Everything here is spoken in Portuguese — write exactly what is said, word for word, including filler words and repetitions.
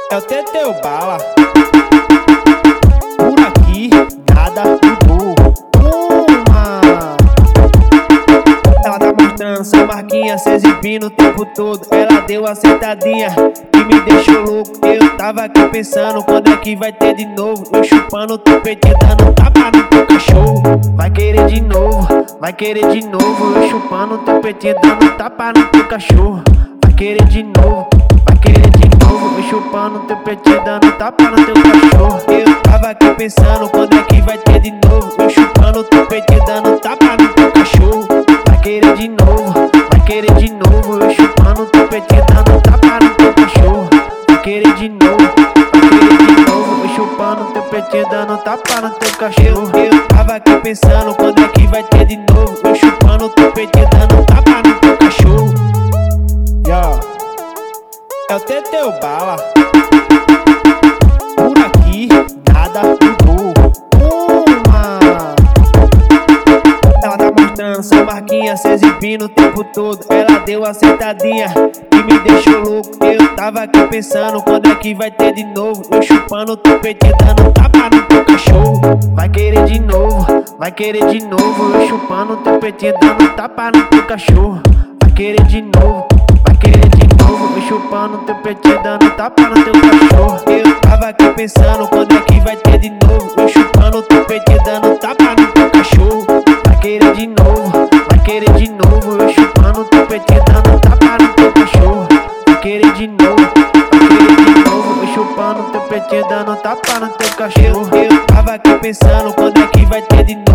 É o Teteu Bala. Por aqui, nada mudou. Uma. Ela tá mostrando sua marquinha, se exibindo o tempo todo. Ela deu a sentadinha que me deixou louco. Eu tava aqui pensando, quando é que vai ter de novo? Eu chupando o teu peitinho, dando tapa no teu cachorro. Vai querer de novo, vai querer de novo. Eu chupando o teu peitinho, dando tapa no teu cachorro. Vai querer de novo, vai querer de novo. Eu chupando teu peitinho, dando tapa no teu cachorro. Eu tava aqui pensando, quando é que vai ter de novo? Eu chupando teu peitinho, dando tapa no teu cachorro. Vai querer de novo, vai querer de novo. Eu chupando teu peitinho, dando tapa no teu cachorro. Vai querer de novo, vai querer de novo. Eu chupando teu peitinho, dando tapa no teu cachorro. Eu tava aqui pensando, quando é que vai ter de novo? Eu chupando teu peitinho, dando tapa no teu cachorro. Yo. É o Teteu Bala. Por aqui, nada mudou. Uma. Ela tá mostrando sua marquinha, se exibindo o tempo todo. Ela deu a sentadinha que me deixou louco. Eu tava aqui pensando, quando é que vai ter de novo? Eu chupando teu peitinho, dando tapa no teu cachorro. Vai querer de novo, vai querer de novo. Eu chupando teu peitinho, dando tapa no teu cachorro. Vai querer de novo, vai querer de novo. Eu chupando teu peitinho, dando tapa no teu cachorro. Eu tava aqui pensando, quando é que vai ter de novo? Eu chupando teu peitinho, dando tapa no teu cachorro. Vai querer de novo, vai querer de novo. Eu chupando teu peitinho, dando tapa no teu cachorro. Vai querer de novo, vai querer de novo. Eu chupando teu peitinho, dando tapa no teu cachorro. Eu tava aqui pensando, quando é que vai ter de novo?